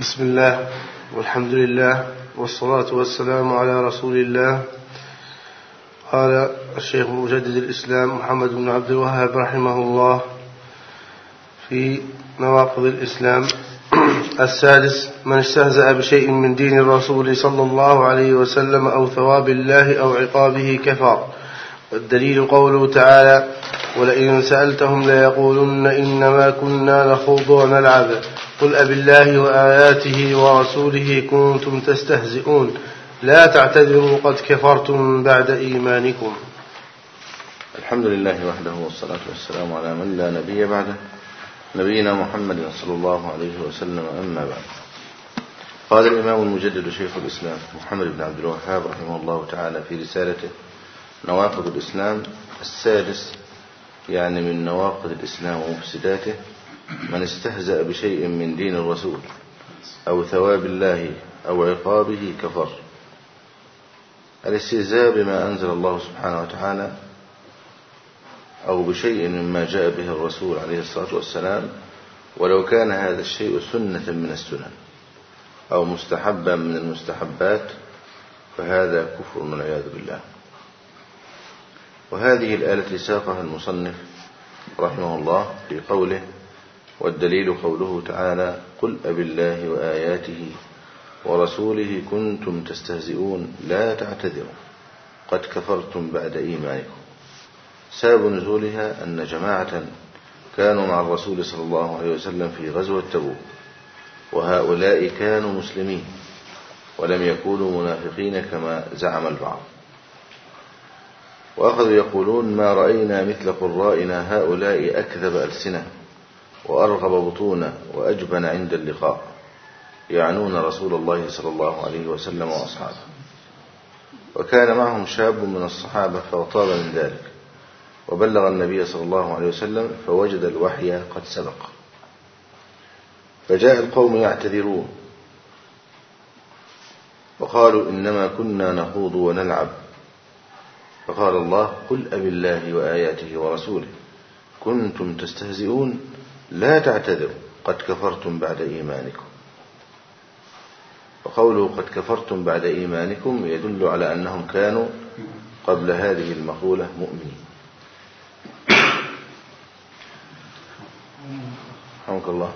بسم الله والحمد لله والصلاة والسلام على رسول الله. قال الشيخ مجدد الإسلام محمد بن عبد الوهاب رحمه الله في نواقض الإسلام: السادس: من استهزأ بشيء من دين الرسول صلى الله عليه وسلم أو ثواب الله أو عقابه كفر. والدليل قوله تعالى: ولئن سألتهم ليقولن إنما كنا نخوض ونلعب قل أبالله وآياته ورسوله كنتم تستهزئون لا تعتذروا قد كفرتم بعد إيمانكم. الحمد لله وحده والصلاة والسلام على من لا نبي بعده، نبينا محمد صلى الله عليه وسلم. أما بعد، قال الإمام المجدد شيخ الإسلام محمد بن عبد الوهاب رحمه الله تعالى في رسالته نواقض الإسلام: السادس، يعني من نواقض الإسلام ومفسداته: من استهزأ بشيء من دين الرسول أو ثواب الله أو عقابه كفر. الاستهزاء بما أنزل الله سبحانه وتعالى أو بشيء مما جاء به الرسول عليه الصلاة والسلام، ولو كان هذا الشيء سنة من السنن أو مستحبا من المستحبات، فهذا كفر والعياذ بالله. وهذه الآية التي ساقها المصنف رحمه الله في قوله: والدليل قوله تعالى: قل أبالله وآياته ورسوله كنتم تستهزئون لا تعتذروا قد كفرتم بعد إيمانكم. سبب نزولها أن جماعة كانوا مع الرسول صلى الله عليه وسلم في غزوة تبوك، وهؤلاء كانوا مسلمين ولم يكونوا منافقين كما زعم البعض، وأخذوا يقولون: ما رأينا مثل قرائنا هؤلاء أكذب ألسنة وأرغب بطونا وأجبن عند اللقاء، يعنون رسول الله صلى الله عليه وسلم وأصحابه. وكان معهم شاب من الصحابة فطاب من ذلك، وبلغ النبي صلى الله عليه وسلم فوجد الوحي قد سبق، فجاء القوم يعتذرون وقالوا: إنما كنا نخوض ونلعب. فقال الله: قل أبالله وآياته ورسوله كنتم تستهزئون لا تعتذروا قد كفرتم بعد إيمانكم. وقوله قد كفرتم بعد إيمانكم يدل على أنهم كانوا قبل هذه المقولة مؤمنين. رحمك الله.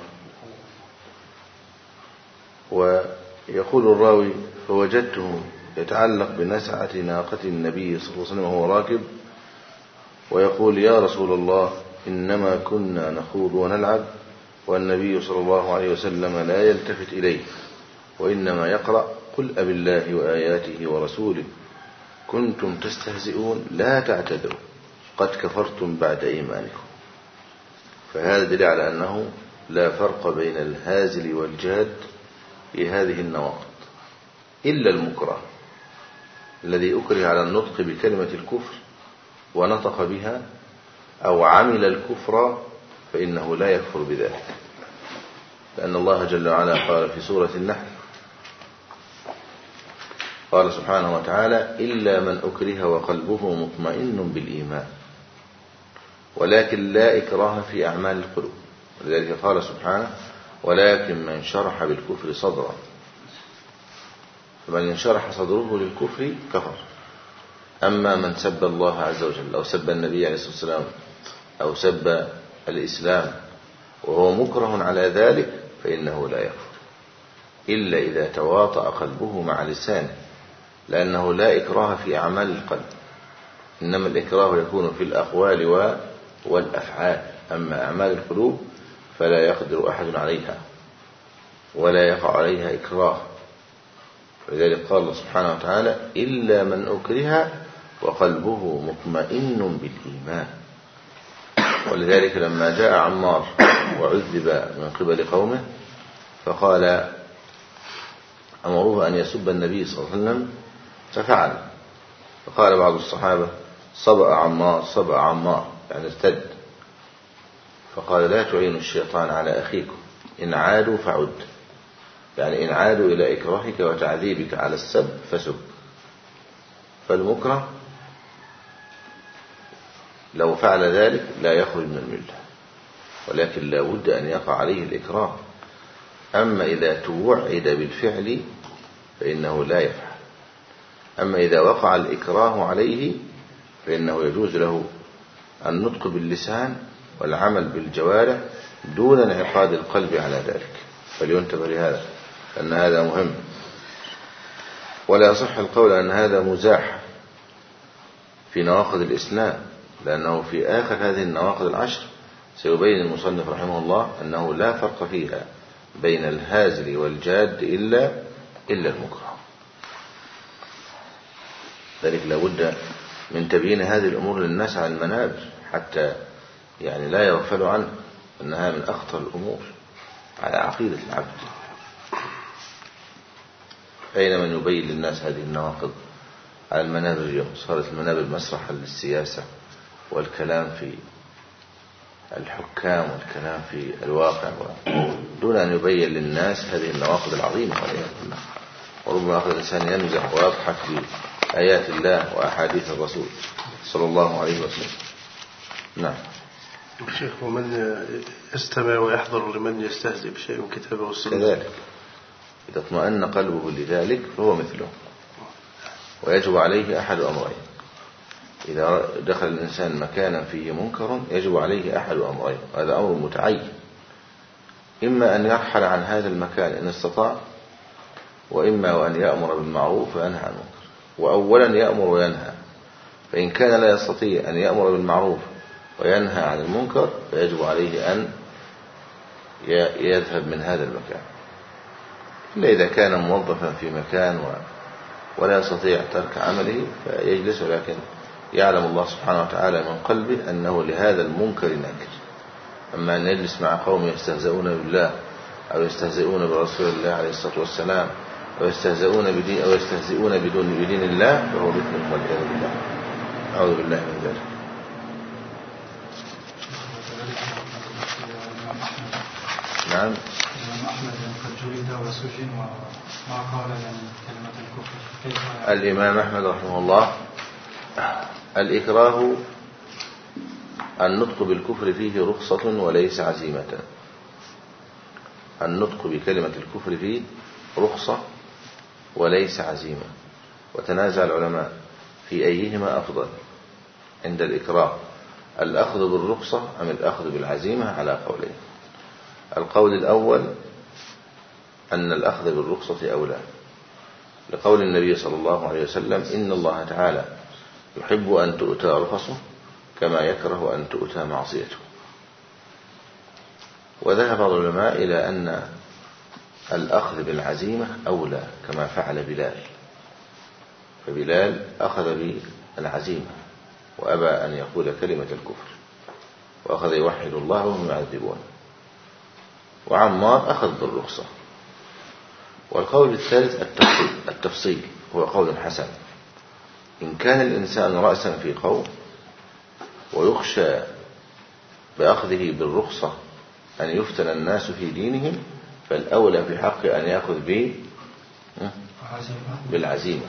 ويقول الراوي: فوجدته يتعلق بنسعة ناقة النبي صلى الله عليه وسلم وهو راكب، ويقول: يا رسول الله إنما كنا نخوض ونلعب، والنبي صلى الله عليه وسلم لا يلتفت إليه وإنما يقرأ: قل أبالله وآياته ورسوله كنتم تستهزئون لا تعتذروا قد كفرتم بعد إيمانكم. فهذا دليل على أنه لا فرق بين الهازل والجاد في هذه النواقض، إلا المكره الذي أكره على النطق بكلمة الكفر ونطق بها أو عمل الكفر، فإنه لا يكفر بذلك، لأن الله جل وعلا قال في سورة النحل: قال سبحانه وتعالى: إلا من أكره وقلبه مطمئن بالإيمان ولكن لا إكراه في أعمال القلوب. ولذلك قال سبحانه: ولكن من شرح بالكفر صدرا، فمن انشرح صدره للكفر كفر. أما من سب الله عز وجل أو سب النبي عليه الصلاة والسلام أو سب الإسلام وهو مكره على ذلك فإنه لا يكفر، إلا إذا تواطأ قلبه مع لسانه، لأنه لا إكراه في أعمال القلب، إنما الإكراه يكون في الأقوال والأفعال. أما أعمال القلوب فلا يقدر أحد عليها ولا يقع عليها إكراه. ولذلك قال الله سبحانه وتعالى: إلا من أكره وقلبه مطمئن بالإيمان. ولذلك لما جاء عمار وعذب من قبل قومه فقال: أمروه أن يسب النبي صلى الله عليه وسلم ففعل. فقال بعض الصحابة: صبأ عمار صبأ عمار، يعني ارتد. فقال: لا تعينوا الشيطان على أخيكم، إن عادوا فعد، يعني إن عادوا إلى إكراهك وتعذيبك على السب فسب. فالمكره لو فعل ذلك لا يخرج من الملة، ولكن لا بد أن يقع عليه الإكراه. أما إذا توعد بالفعل فإنه لا يفعل. أما إذا وقع الإكراه عليه فإنه يجوز له النطق باللسان والعمل بالجوارح دون انعقاد القلب على ذلك، فلينتبه لهذا أن هذا مهم. ولا يصح القول أن هذا مزاح في نواقض الإسلام، لأنه في آخر هذه النواقض العشر سيبين المصنف رحمه الله أنه لا فرق فيها بين الهازل والجاد إلا المكره. ذلك لابد من تبيين هذه الأمور للناس على المنابر حتى يعني لا يغفلوا عنه، أنها من أخطر الأمور على عقيدة العبد. أين من يبين للناس هذه النواقض على المنابر اليوم؟ صارت المنابر مسرحا للسياسة والكلام في الحكام والكلام في الواقع دون أن يبين للناس هذه النواقض العظيمة والعياذ بالله. وربما أخذ الإنسان يمزح ويضحك بآيات الله وأحاديث الرسول صلى الله عليه وسلم. نعم. شيخ، ومن يستمع ويحضر لمن يستهزئ بشيء من كتابه والسنة كذلك إذا اطمأن قلبه لذلك فهو مثله، ويجب عليه أحد أمرين. إذا دخل الإنسان مكانا فيه منكر يجب عليه أحد أمرين، وهذا أمر متعين: إما أن يرحل عن هذا المكان إن استطاع، وإما وأن يأمر بالمعروف وينهى عن المنكر. وأولا يأمر وينهى، فإن كان لا يستطيع أن يأمر بالمعروف وينهى عن المنكر فيجب عليه أن يذهب من هذا المكان. إلا إذا كان موظفا في مكان ولا يستطيع ترك عمله فيجلس، ولكن يعلم الله سبحانه وتعالى من قلبه أنه لهذا المنكر ناكر. أما أن يجلس مع قوم يستهزئون بالله أو يستهزئون برسول الله عليه الصلاة والسلام أو يستهزئون بدين الله فهو مثلهم والعياذ بالله. أعوذ بالله من ذلك. نعم. الإمام أحمد قد جلد وسجن وما قال كلمة الكفر. الإمام أحمد رحمه الله الإكراه النطق بالكفر فيه رخصة وليس عزيمة. النطق بكلمة الكفر فيه رخصة وليس عزيمة. وتنازع العلماء في أيهما أفضل عند الإكراه: الأخذ بالرخصة أم الأخذ بالعزيمة؟ على قولين. القول الأول أن الأخذ بالرخصة أولى، لقول النبي صلى الله عليه وسلم: إن الله تعالى يحب أن تؤتى رخصه كما يكره أن تؤتى معصيته. وذهب العلماء إلى أن الأخذ بالعزيمة أولى كما فعل بلال، فبلال أخذ بالعزيمة وأبى أن يقول كلمة الكفر وأخذ يوحد الله وهم يعذبون. وعمار أخذ بالرخصة. والقول الثالث التفصيل هو قول حسن: إن كان الإنسان رأسا في قوم ويخشى بأخذه بالرخصة أن يفتن الناس في دينهم فالأولى في حق أن يأخذ بالعزيمة.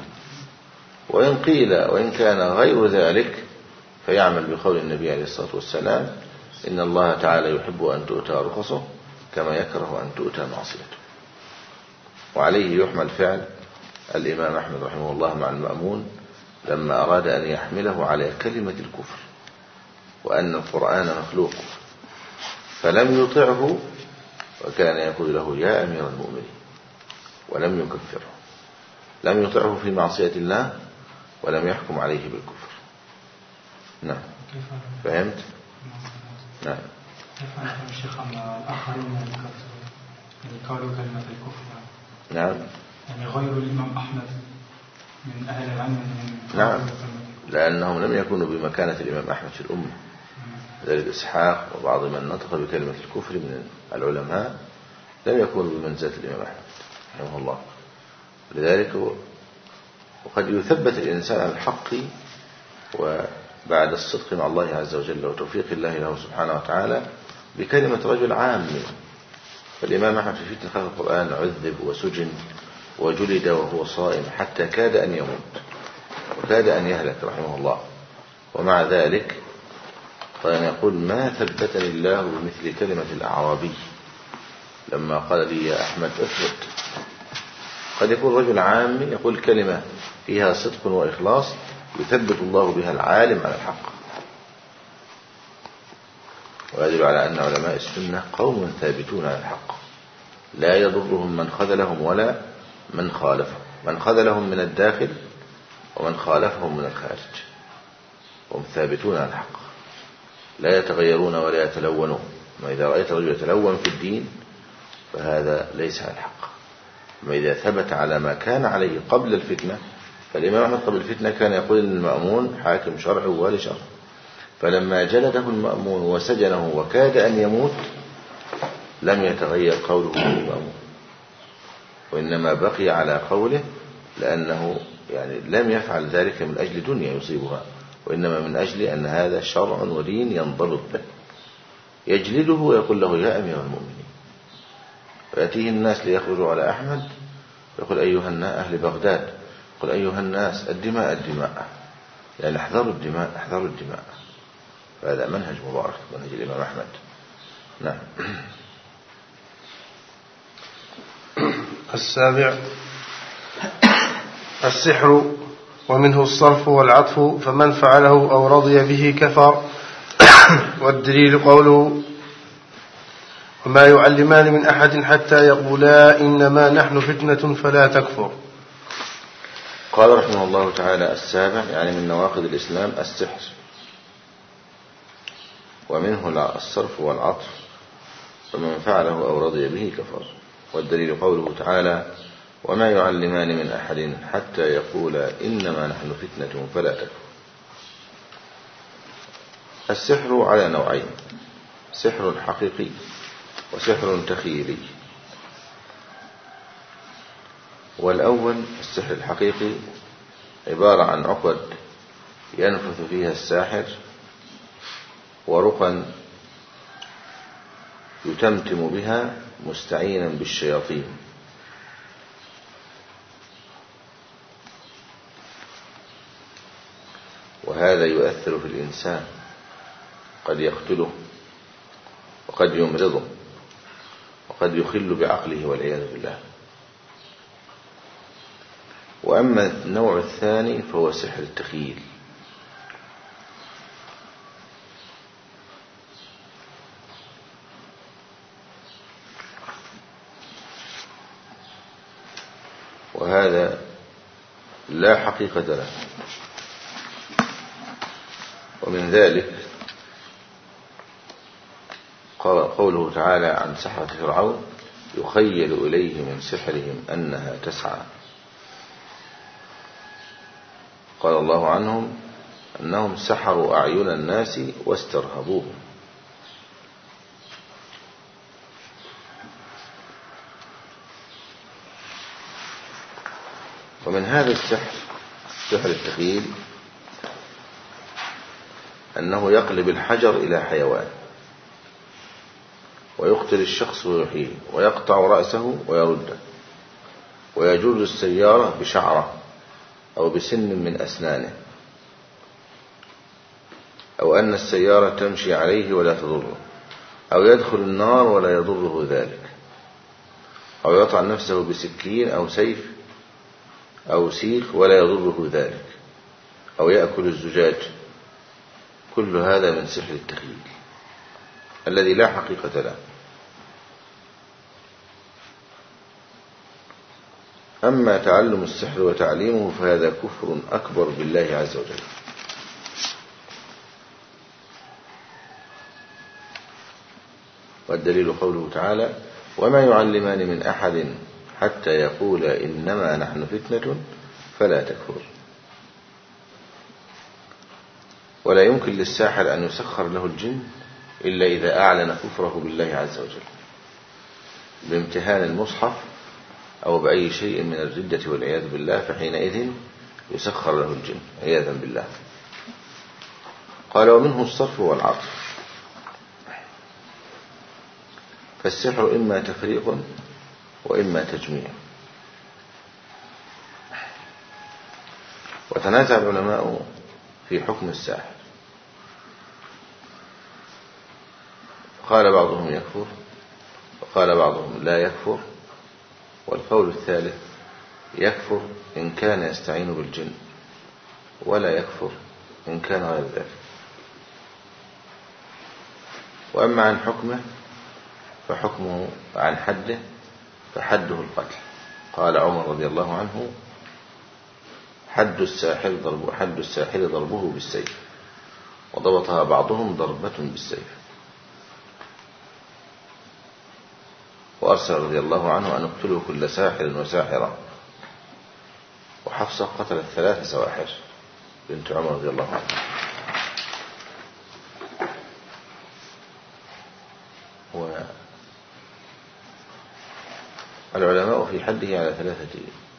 وإن كان غير ذلك فيعمل بقول النبي عليه الصلاة والسلام: إن الله تعالى يحب أن تؤتى رخصه كما يكره أن تؤتى معصيته. وعليه يحمل فعل الإمام أحمد رحمه الله مع المأمون لما أراد أن يحمله على كلمة الكفر وأن القرآن مخلوق، فلم يطعه وكان يقول له: يا أمير المؤمنين، ولم يكفره. لم يطعه في معصية الله ولم يحكم عليه بالكفر. نعم. فهمت؟ نعم. كيف نفهم الشيخ أن الآخرين قالوا كلمة الكفر؟ نعم. يعني غير الإمام أحمد من أهل العلم. نعم، لأنهم لم يكونوا بمكانة الإمام أحمد في الأمة. ذلك إسحاق وبعض من نطق بكلمة الكفر من العلماء لم يكونوا بمنزلة الإمام أحمد رحمه الله. لذلك وقد يثبت الإنسان على الحق وبعد الصدق مع الله عز وجل وتوفيق الله له سبحانه وتعالى بكلمة رجل عام. فالإمام أحمد في فتنة خلق القرآن عذب وسجن وجلد وهو صائم حتى كاد أن يموت وكاد أن يهلك رحمه الله. ومع ذلك فأنا يقول: ما ثبتني الله بمثل كلمة الأعرابي لما قال لي يا أحمد اثبت. قد يكون رجل عام يقول كلمة فيها صدق وإخلاص يثبت الله بها العالم على الحق، ويدل على أن علماء السنة قوم ثابتون على الحق لا يضرهم من خذلهم ولا من خالفهم، من خذلهم من الداخل ومن خالفهم من الخارج، هم ثابتون على الحق لا يتغيرون ولا يتلونون. وإذا رأيت رجل يتلون في الدين فهذا ليس على الحق. أما إذا ثبت على ما كان عليه قبل الفتنة، فالإمام أحمد قبل الفتنة كان يقول للمأمون حاكم شرعي ووالي شرع، فلما جلده المأمون وسجنه وكاد أن يموت لم يتغير قوله للمأمون، وإنما بقي على قوله، لأنه يعني لم يفعل ذلك من أجل دنيا يصيبها، وإنما من أجل أن هذا شرع ودين ينضبط به. يجلده ويقول له يا أمير المؤمنين، ويأتيه الناس ليخرجوا على أحمد يقول أيها الناس أهل بغداد، يقول أيها الناس الدماء الدماء، يعني احذروا الدماء احذروا الدماء. فهذا منهج مبارك، منهج الإمام أحمد. نعم. السابع السحر ومنه الصرف والعطف، فمن فعله أو رضي به كفر. والدليل قوله وما يعلمان من أحد حتى يقولا إنما نحن فتنة فلا تكفر. قال رحمه الله تعالى السابع يعني من نواقض الإسلام السحر، ومنه الصرف والعطف، فمن فعله أو رضي به كفر. والدليل قوله تعالى وما يعلمان من أحد حتى يقولا إنما نحن فتنة فلا تكفر. السحر على نوعين، سحر حقيقي وسحر تخيلي. والأول السحر الحقيقي عبارة عن عقد ينفث فيها الساحر، ورقا يتمتم بها مستعينا بالشياطين، وهذا يؤثر في الإنسان، قد يقتله وقد يمرضه وقد يخل بعقله والعياذ بالله. وأما النوع الثاني فهو سحر التخيل، وهذا لا حقيقة له. ومن ذلك قوله تعالى عن سحرة فرعون يخيل إليه من سحرهم أنها تسعى. قال الله عنهم أنهم سحروا أعين الناس واسترهبوهم. ومن هذا السحر سحر التخيل أنه يقلب الحجر إلى حيوان، ويقتل الشخص ويحييه، ويقطع رأسه ويرده، ويجر السيارة بشعره أو بسن من أسنانه، أو أن السيارة تمشي عليه ولا تضره، أو يدخل النار ولا يضره ذلك، أو يطعن نفسه بسكين أو سيف أو سيخ ولا يضره ذلك، أو يأكل الزجاج. كل هذا من سحر التخيل الذي لا حقيقة له. أما تعلم السحر وتعليمه فهذا كفر أكبر بالله عز وجل. والدليل قوله تعالى وما يعلمان من أحد حتى يقولا إنما نحن فتنة فلا تكفر. ولا يمكن للساحر أن يسخر له الجن إلا إذا أعلن كفره بالله عز وجل بامتهان المصحف أو بأي شيء من الردة والعياذ بالله، فحينئذ يسخر له الجن عياذا بالله. قال ومنه الصرف والعطف. فالسحر إما تفريق وإما تجميع. وتنازع العلماء في حكم الساحر، قال بعضهم يكفر قال بعضهم لا يكفر، والقول الثالث يكفر إن كان يستعين بالجن، ولا يكفر إن كان غير ذلك. وأما عن حكمه فحكمه عن حده فحده القتل. قال عمر رضي الله عنه حد الساحر ضربه بالسيف، وضبطها بعضهم ضربة بالسيف. وأرسل رضي الله عنه أن اقتلوا كل ساحر وساحرة. وحفصة قتلت 3 سواحر بنت عمر رضي الله عنه. والعلماء في حده على 3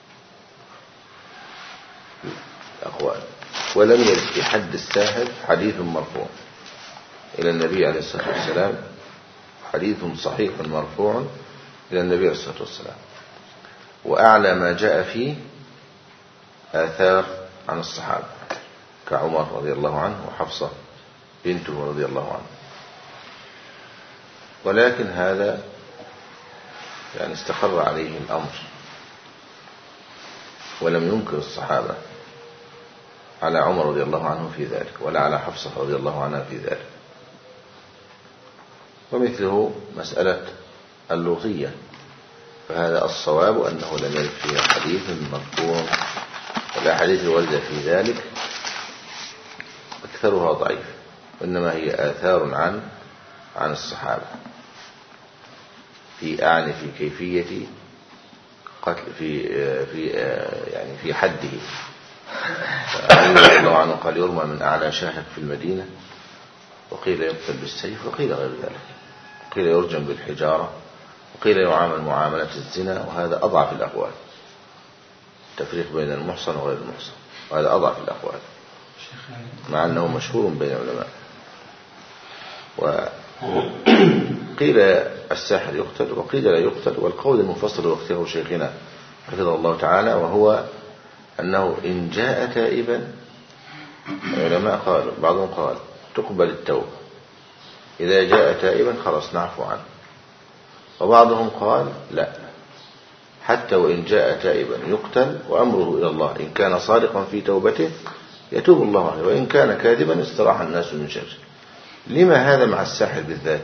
أقوال. ولم يرد في حد الساحر حديث مرفوع إلى النبي عليه الصلاة والسلام، حديث صحيح مرفوع إلى النبي عليه الصلاة والسلام. وأعلى ما جاء فيه آثار عن الصحابة كعمر رضي الله عنه وحفصة بنته رضي الله عنه. ولكن هذا يعني استقر عليه الأمر، ولم ينكر الصحابة على عمر رضي الله عنه في ذلك، ولا على حفصة رضي الله عنها في ذلك. ومثله مسألة اللوطية، فهذا الصواب أنه لم يرد فيها حديث مرفوع، والأحاديث الواردة في ذلك أكثرها ضعيف، وإنما هي آثار عن الصحابة في كيفية قتل في حده. علي الله عنه قال يرمى من أعلى شاهق في المدينة، وقيل يقتل بالسيف، وقيل غير ذلك، وقيل يرجم بالحجارة، وقيل يعامل معاملة الزنا، وهذا أضعف الأقوال. التفريق بين المحصن وغير المحصن، وهذا أضعف الأقوال، مع أنه مشهور بين العلماء. وقيل الساحر يقتل، وقيل لا يقتل. والقول المفصل واختياره شيخنا حفظه الله تعالى، وهو أنه إن جاء تائبا، العلماء قالوا بعضهم قال تقبل التوبة، إذا جاء تائبا خلاص نعفو عنه. وبعضهم قال لا، حتى وإن جاء تائبا يقتل وأمره إلى الله، إن كان صادقا في توبته يتوب الله عليه، وإن كان كاذبا استراح الناس من شره. لما هذا مع الساحر بالذات؟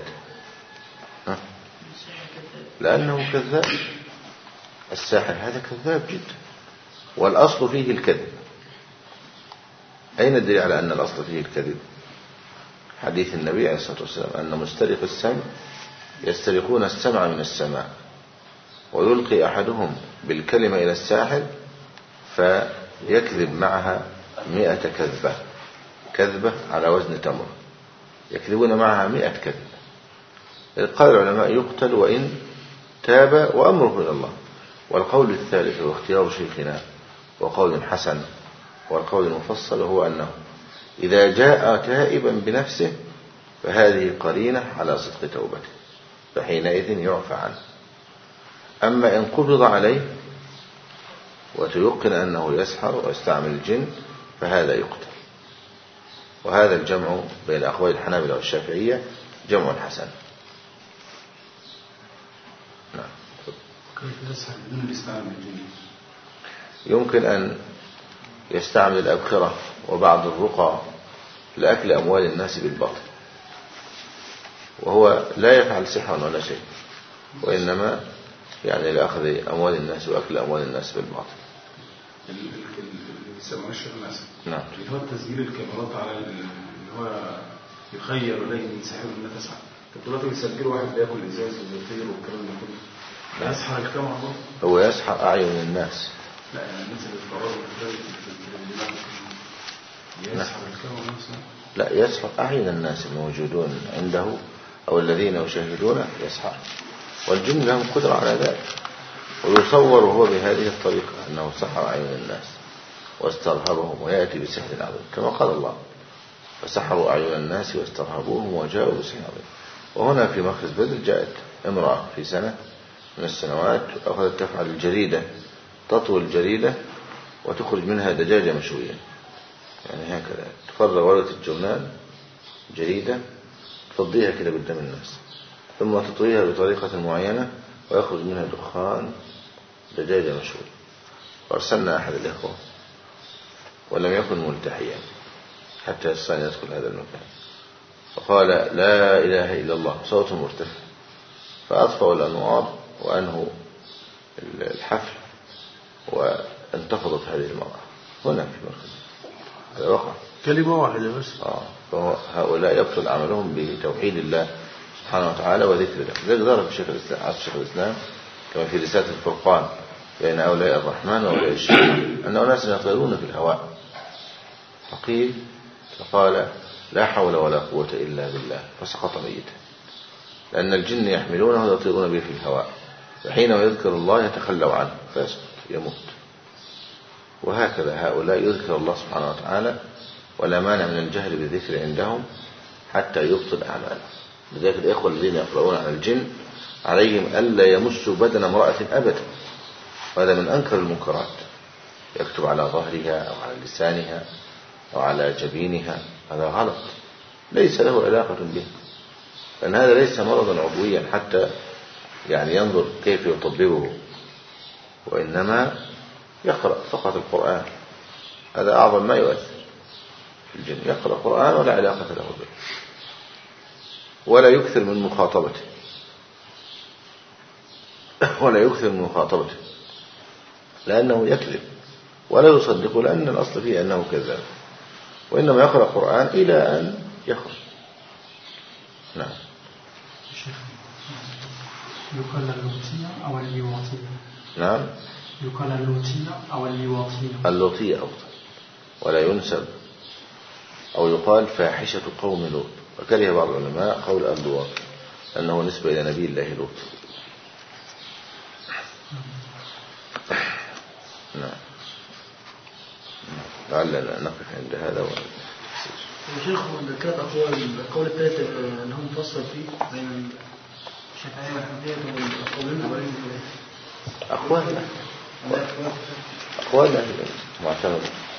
لأنه كذاب، الساحر هذا كذاب جدا، والأصل فيه الكذب. أين الدليل على أن الأصل فيه الكذب؟ حديث النبي عليه الصلاة والسلام أن مسترق السمع يسترقون السمع من السماء، ويلقي أحدهم بالكلمة إلى الساحر فيكذب معها 100 كذبة على وزن تمر، يكذبون معها 100 كذبة. قال العلماء يقتل وإن تاب وأمره إلى الله. والقول الثالث واختيار شيخنا وقول حسن، والقول المفصل هو أنه إذا جاء تائبا بنفسه فهذه قرينة على صدق توبته، فحينئذ يعفى عنه. أما إن قبض عليه وتيقن أنه يسحر ويستعمل الجن فهذا يقتل. وهذا الجمع بين أقوال الحنابلة والشافعية جمع حسن. نعم. كيف يسحر بدون الاستعمال الجن؟ يمكن أن يستعمل الأبخرة وبعض الرقى لأكل أموال الناس بالباطل، وهو لا يفعل سحرا ولا شيء، وإنما يعني لأخذ أموال الناس وأكل أموال الناس بالباطل. نعم. اللي هو تسجيل الكاميرات على اللي هو يخير إليه من سحر لا تسعى. دلوقتي بيسجلوا واحد بياكل إزاز وبيطير والكلام ده كله، يسحر الكاميرا برضه؟ هو يسحر أعين الناس. لا يعني الناس اللي بيتفرجوا يسحر الكاميرا نفسها. لا، يسحر أعين الناس الموجودون عنده أو الذين يشاهدون يسحر، والجن لهم قدرة على ذلك. ويصور هو بهذه الطريقة أنه سحر أعين الناس واسترهبهم، ويأتي بسحر عظيم كما قال الله فسحروا أعين الناس واسترهبوهم وجاءوا بسحر عظيم. وهنا في مخرج بدر جاءت امرأة في سنة من السنوات أخذت تفعل الجريدة، تطوي الجريدة وتخرج منها دجاجة مشوية، يعني هكذا تفرغ ورقة الجورنال جريدة تفضيها كده قدام الناس، ثم تطويها بطريقة معينة ويخرج منها دخان دجاجة مشهور. وأرسلنا أحد الإخوة ولم يكن ملتحيا حتى يستطيع أن يدخل هذا المكان، فقال لا إله إلا الله، صوت مرتفع، فأطفأوا الأنوار وأنهوا الحفل وانتفضت هذه المرأة هنا في المركز. هذا وقع كلمة واحدة بس. هؤلاء يبطل عملهم بتوحيد الله سبحانه وتعالى وذكر الله. ذلك ظهر في شيخ الإسلام كما في رسالة الفرقان بين أولياء الرحمن وأولياء الشيطان أن أناس يطيرون في الهواء، فقال لا حول ولا قوة إلا بالله، فسقط ميتا، لأن الجن يحملونه ويطيرون به في الهواء، فحينما يذكر الله يتخلوا عنه فيسقط يموت. وهكذا هؤلاء يذكر الله سبحانه وتعالى ولا مانع من الجهل بالذكر عندهم حتى يبطل أعمالهم. لذلك الإخوة الذين يقرؤون عن الجن عليهم ألا يمسوا بدن امرأة أبدا، وهذا من أنكر المنكرات. يكتب على ظهرها أو على لسانها أو على جبينها، هذا غلط، ليس له علاقة به، لأن هذا ليس مرضا عضويا حتى يعني ينظر كيف يطببه، وإنما يقرأ فقط القرآن، هذا أعظم ما يؤثر في الجن، يقرأ القرآن ولا علاقة له به، ولا يكثر من مخاطبته لأنه يكذب ولا يصدق، لأن الأصل فيه أنه كذاب، وإنما يقرأ القرآن إلى أن يخرج. نعم. يقال اللوطية أو اللواطية؟ نعم، يقال اللوطية أو اللواطية؟ اللوطية أفضل، ولا ينسب أو يقال فاحشة قوم لوط، وكره بعض العلماء قول اللواط أنه نسبة إلى نبي الله لوط. نعم. لعلنا نقف عند هذا. شيخ ذكرت القول الثالث أنهم فصل فيه بين الشافعية والحنفية والقولين أقوال أهل معتمد.